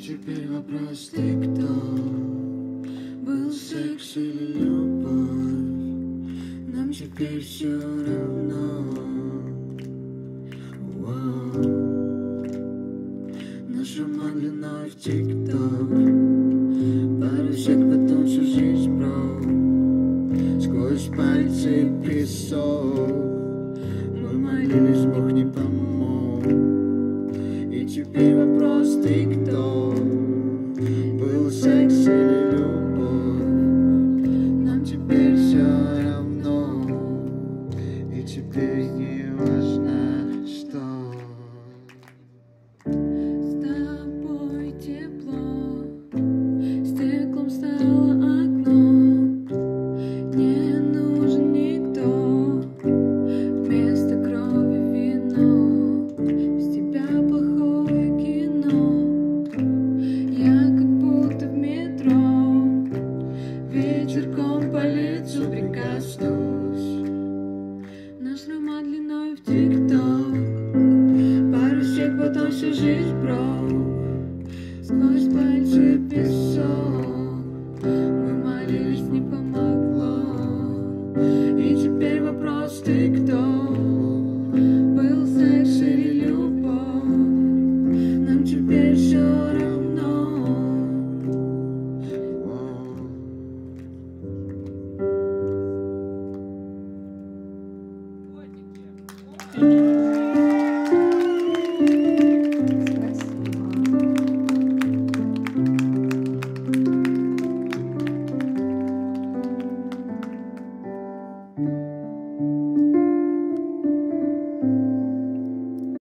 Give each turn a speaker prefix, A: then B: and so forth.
A: теперь вопрос, ты кто? Был секс или любовь? Нам теперь все равно. Наш роман длиной в ТикТок. Пару сек, потом всю жизнь брал. Сквозь пальцы песок. Мы молились, Бог не помог. И теперь вопрос, ты кто?